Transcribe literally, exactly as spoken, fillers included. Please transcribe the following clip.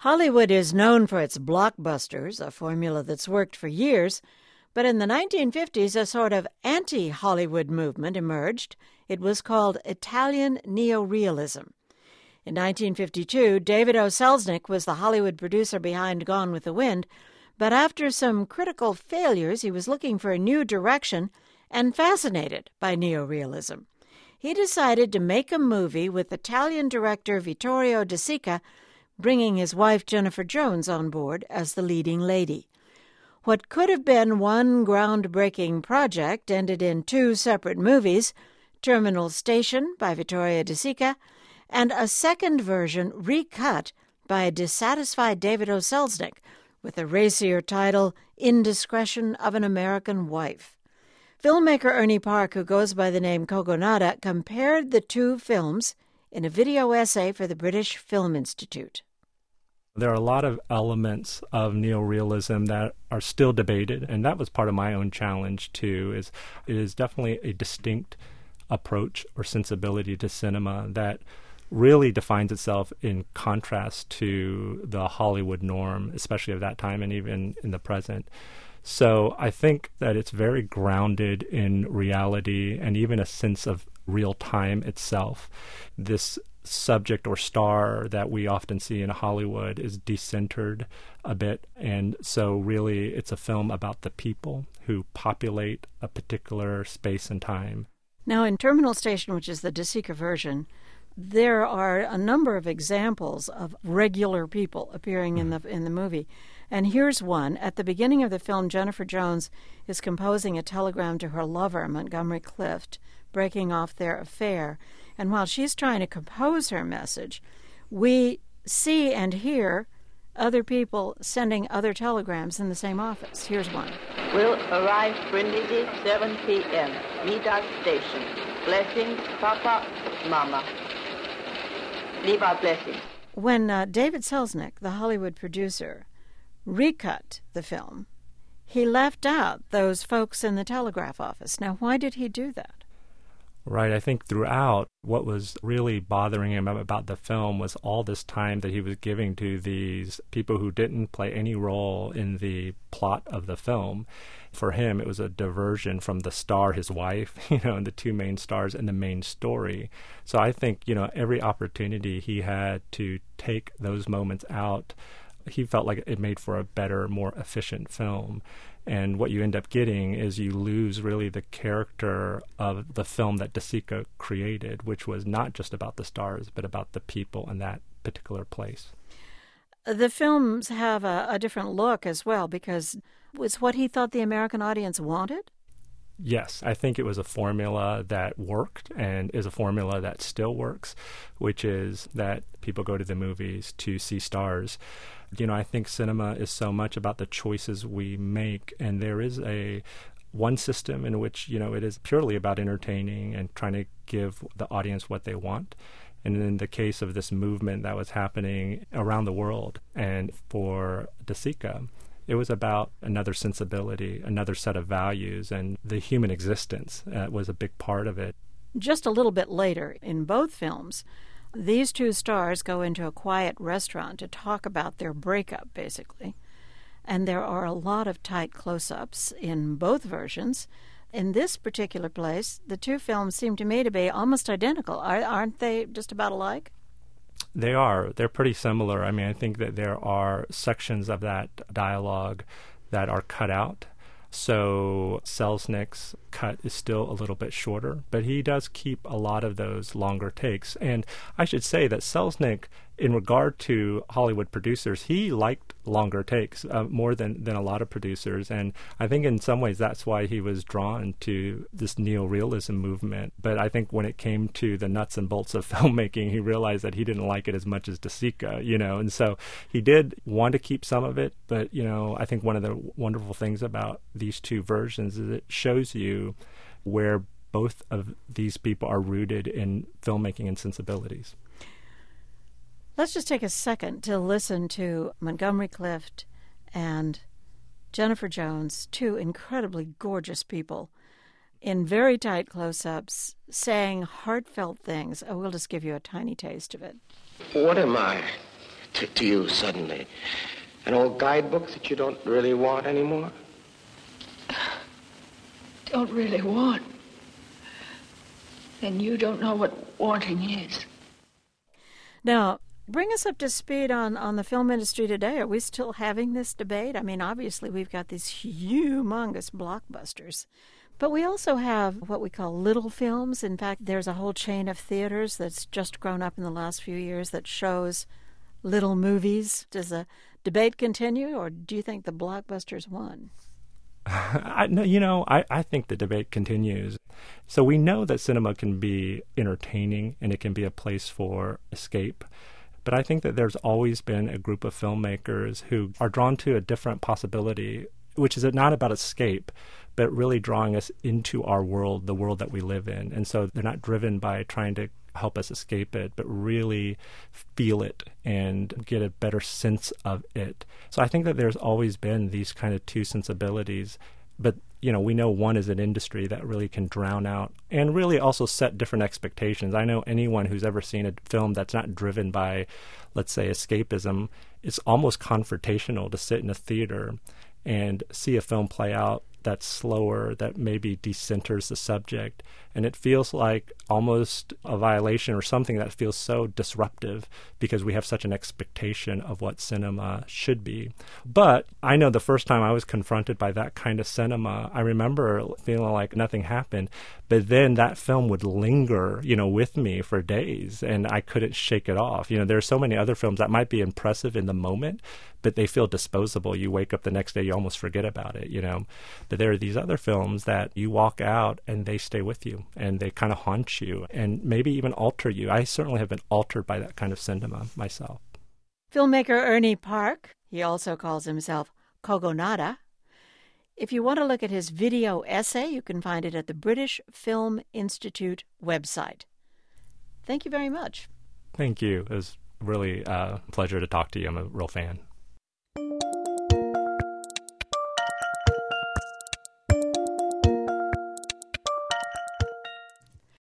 Hollywood is known for its blockbusters, a formula that's worked for years, but in the nineteen fifties a sort of anti-Hollywood movement emerged. It was called Italian neorealism. In nineteen fifty-two, David O. Selznick was the Hollywood producer behind Gone with the Wind, but after some critical failures he was looking for a new direction and fascinated by neorealism. He decided to make a movie with Italian director Vittorio De Sica, bringing his wife Jennifer Jones on board as the leading lady. What could have been one groundbreaking project ended in two separate movies, Terminal Station by Vittorio De Sica, and a second version recut by a dissatisfied David O. Selznick with a racier title, Indiscretion of an American Wife. Filmmaker Ernie Park, who goes by the name Kogonada, compared the two films in a video essay for the British Film Institute. There are a lot of elements of neorealism that are still debated, and that was part of my own challenge too. Is it is definitely a distinct approach or sensibility to cinema that really defines itself in contrast to the Hollywood norm, especially of that time and even in the present. So I think that it's very grounded in reality and even a sense of real time itself. This subject or star that we often see in Hollywood is decentered a bit, and so really it's a film about the people who populate a particular space and time. Now in Terminal Station, which is the De Sica version, there are a number of examples of regular people appearing in the in the movie. And here's one. At the beginning of the film, Jennifer Jones is composing a telegram to her lover, Montgomery Clift, breaking off their affair. And while she's trying to compose her message, we see and hear other people sending other telegrams in the same office. Here's one. Will arrive Brindisi, seven p.m. Meet us station. Blessings, Papa, Mama. Leave our blessings. When uh, David Selznick, the Hollywood producer, recut the film, he left out those folks in the telegraph office. Now, why did he do that? Right. I think throughout, what was really bothering him about the film was all this time that he was giving to these people who didn't play any role in the plot of the film. For him, it was a diversion from the star, his wife, you know, and the two main stars and the main story. So I think, you know, every opportunity he had to take those moments out, he felt like it made for a better, more efficient film. And what you end up getting is you lose really the character of the film that De Sica created, which was not just about the stars, but about the people in that particular place. The films have a, a different look as well, because it's what he thought the American audience wanted? Yes, I think it was a formula that worked and is a formula that still works, which is that people go to the movies to see stars. You know, I think cinema is so much about the choices we make, and there is a one system in which, you know, it is purely about entertaining and trying to give the audience what they want. And in the case of this movement that was happening around the world, and for De Sica, it was about another sensibility, another set of values, and the human existence uh, was a big part of it. Just a little bit later, in both films, these two stars go into a quiet restaurant to talk about their breakup, basically. And there are a lot of tight close-ups in both versions. In this particular place, the two films seem to me to be almost identical. Are, aren't they just about alike? They are. They're pretty similar. I mean, I think that there are sections of that dialogue that are cut out. So Selznick's cut is still a little bit shorter, but he does keep a lot of those longer takes. And I should say that Selznick, in regard to Hollywood producers, he liked longer takes uh, more than, than a lot of producers. And I think in some ways that's why he was drawn to this neorealism movement. But I think when it came to the nuts and bolts of filmmaking, he realized that he didn't like it as much as De Sica, you know. And so he did want to keep some of it. But, you know, I think one of the wonderful things about these two versions is it shows you where both of these people are rooted in filmmaking and sensibilities. Let's just take a second to listen to Montgomery Clift and Jennifer Jones, two incredibly gorgeous people, in very tight close-ups, saying heartfelt things. Oh, we'll just give you a tiny taste of it. What am I? to, to you suddenly? An old guidebook that you don't really want anymore? Don't really want? Then you don't know what wanting is. Now, bring us up to speed on, on the film industry today. Are we still having this debate? I mean, obviously we've got these humongous blockbusters, but we also have what we call little films. In fact, there's a whole chain of theaters that's just grown up in the last few years that shows little movies. Does the debate continue, or do you think the blockbusters won? I, no, you know, I, I think the debate continues. So we know that cinema can be entertaining and it can be a place for escape. But I think that there's always been a group of filmmakers who are drawn to a different possibility, which is not about escape, but really drawing us into our world, the world that we live in. And so they're not driven by trying to help us escape it, but really feel it and get a better sense of it. So I think that there's always been these kind of two sensibilities, but you know, we know one is an industry that really can drown out and really also set different expectations. I know anyone who's ever seen a film that's not driven by, let's say, escapism, it's almost confrontational to sit in a theater and see a film play out that's slower, that maybe decenters the subject. And it feels like almost a violation or something that feels so disruptive because we have such an expectation of what cinema should be. But I know the first time I was confronted by that kind of cinema, I remember feeling like nothing happened. But then that film would linger, you know, with me for days, and I couldn't shake it off. You know, there are so many other films that might be impressive in the moment, but they feel disposable. You wake up the next day, you almost forget about it, you know. But there are these other films that you walk out and they stay with you and they kind of haunt you and maybe even alter you. I certainly have been altered by that kind of cinema myself. Filmmaker Ernie Park, he also calls himself Kogonada. If you want to look at his video essay, you can find it at the British Film Institute website. Thank you very much. Thank you. It was really a pleasure to talk to you. I'm a real fan.